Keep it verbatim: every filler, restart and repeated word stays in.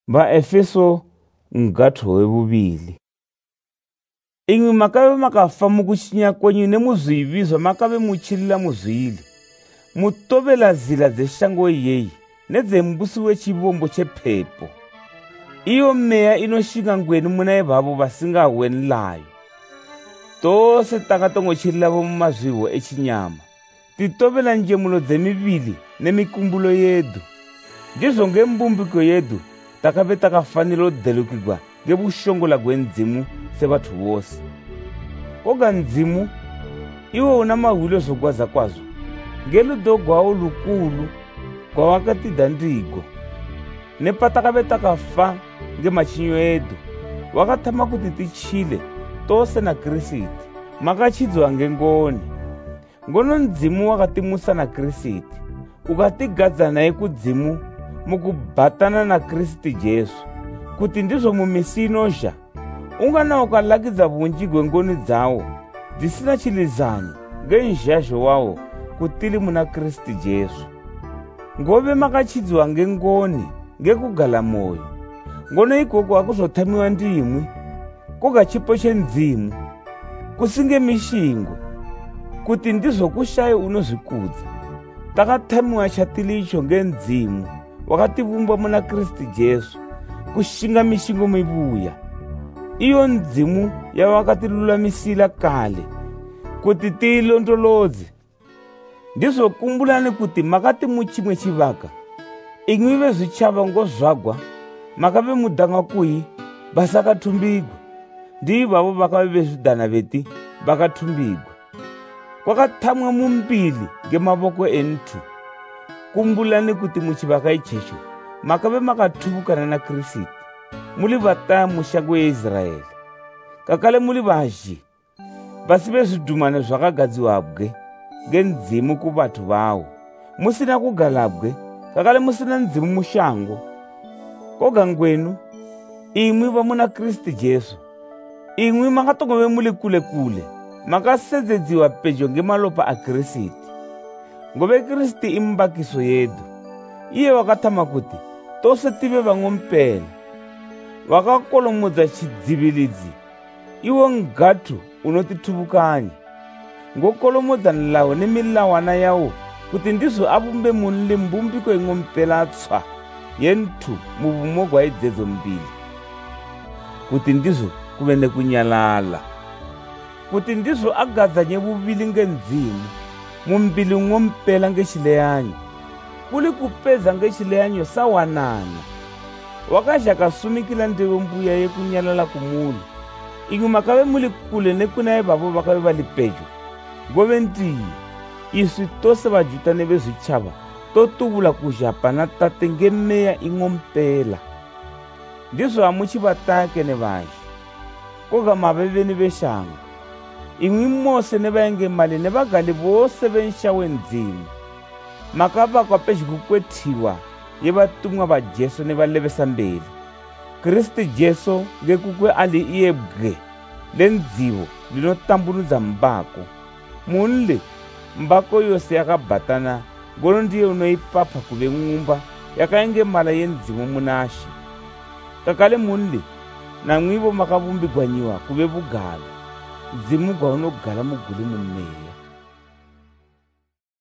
Vaefeso ngatho wevuvili. Ingwi makave makafa mukushinya kwenyu nemuzivizwa makave muchilila muzvili. Mutovela zila dzeshango iyeyi nedzembusi wechivombo chephepo. Iyo meya inoshinga ngwenu muna ivavo vasingaweni layo. Tose takatongochililavo mumazviwo echinyama. Titovela njemulo dzemivili nemikumbulo yedu. Ndizvo ngembumbiko yedu takave takafanira kudelukirwa ngebushongola gwenzimu sevathu vose. Koga nzimu iwo una mahwilo zogwaza kwazo ngeludo gwawo lukulu gwawakatidha ndigo. Nepa takave takafa ngemachinyo edu wakathama kuti tichile tose na Kristu makachidzwa ngengoni. Ngono nzimu wakatimusa na Kristu ukatigadza naye kudzimu mukubhatana na Kristu Jesu kuti ndizvo mumisi inosha ungana ukalakidza vunji gwengoni dzawo dzisina chilizanyo ngenjazho wawo kutili muna Kristu Jesu. Ngove makachidzwa ngengoni ngekugala moyo. Ngono ikoko akuzothamiwa ndimwi koga chipo chenzimu kusinge mishingo kuti ndizvo kushaye unozvikudza. Takathamiwa chatili icho ngenzimu wakativumba muna Kristu Jesu kushinga mishingo mibuya. Iyo nzimu yawakatilulamisila kale kuti tilondolodze. Ndizvo kumbulani kuti makati muchimwe chivaka ingwi vezvichava ngozvagwa makave mudanga kuyi vasakathumbigwa ndivavo vakave vezvidhana veti vakathumbigwa. Kwakathamwa mumbili ngemavoko entu. Kumbulani kuti muchivaka ichecho makave makathubukana na Kristu muli vataya mushango yeIsraeli. Kakale muli vazhi vasi vezvidhumano zvakagadziwabwe ngenzimu kuvathu vawo musina kugalabwe kakale musina nzimu mushango. Koga ngwenu imwi vamuna Kristu Jesu imwi makatongove muli kule kule makasedzedziwa pedyo ngemalopa a Kristu. Ngove Kristu imbakiso yedu. Iye wakathama kuti tose tive vang'ompela wakakolomodza chidzivilidzi iwo ngatu unotithubukanya ngokolomodza nlawo nemilawana yawo kuti ndizvo avumbe munle mbumbiko ing'ompela tswa yentu muvumo gwa idzedzo mbili kuti ndizvo kuve nekunyalala kuti ndizvo agadzanye vuvili ngenzimu mumbili ng'ompela ngechileyanyo kuli kupedza ngechileyanyo sawanana. Wakazha kasumikila ndewe mbuya yekunyalala kumuli ingwi makave muli kule nekuna ivavo vakave vali pedyo. Ngove ndiye iswi tose vajuta nevezvichava totuvula kuzhapa na tate ngemeya ing'ompela. Ndizvo hamuchivatake nevazhi koga mave veni veshango imwi mose nevaenge mali nevagali vose vensha wenzimu makavakwa pedyo kukwethiwa yevatumwa vajesu nevalevesa mbeli. Kristu Jesu ngekukwe ali iye bwe lendzivo linotambunudza mbako munle mbako yose yakabhatana ngono ndiye unoipapha kuve ng'umba yakaenge mala yenzimu munashi. Kakale munle namwivo makavumbigwanyiwa kuve vugalo zimu gwaunogala muguli mumeya.